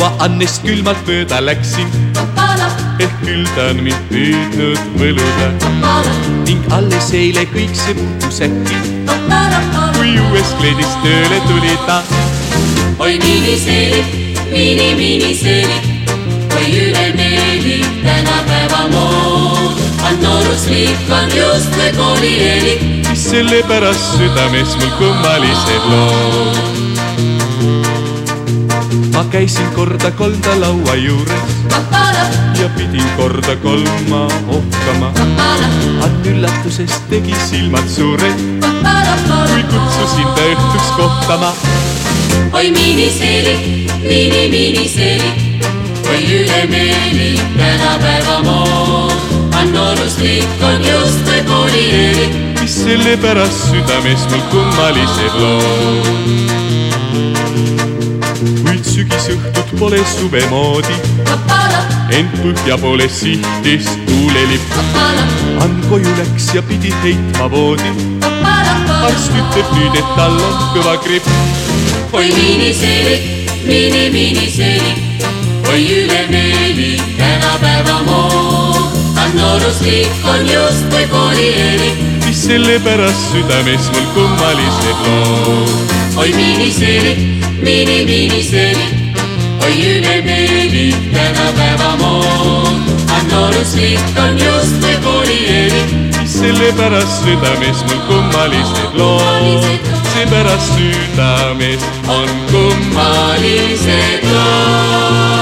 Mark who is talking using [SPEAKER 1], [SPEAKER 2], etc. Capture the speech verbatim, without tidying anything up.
[SPEAKER 1] ma Annest külmalt mööda läksin, ehk küll ta on mind püüdnud võluda. Ning alles eile kõik see muutus äkki, kui uues kleidis tööle tuli ta.
[SPEAKER 2] Oi miniseelik, mini miniseelik, oi ülemeelik tänapäeva mood. On noorusliik on just või koolieelik,
[SPEAKER 1] mis sellepärast südames mul kummalised lood. Ma käisin korda kolmda laua juures ja pidin korda kolma ohkama. Ann üllatusest tegi silmad suured, kui kutsusin ta õhtuks kohtama.
[SPEAKER 2] Oi miniseelik, mini miniseelik, oi ülemeelik tänapäeva mood. On noorusliik on just või koolieelik,
[SPEAKER 1] mis sellepärast südames mul kummalised lood. Kuid sügisõhtut pole suve moodi, ent põhja poole sihtis tuulelipp. Ann koju läks ja pidi heitma voodi, arst ütleb nüüd, et tal on kõva gripp.
[SPEAKER 2] Oi miniseelik, mini miniseelik, oi ülemeelik tänapäeva mood. On noorusliik on just või koolieelik,
[SPEAKER 1] mis sellepärast südames mul kummalised lood.
[SPEAKER 2] Oi miniseelik, mini miniseelik, oi ülemeelik tänapäeva mood. On noorusliik on just või koolieelik,
[SPEAKER 1] mis sellepärast südames mul kummalised lood. Seepärast südames on kummalised lood.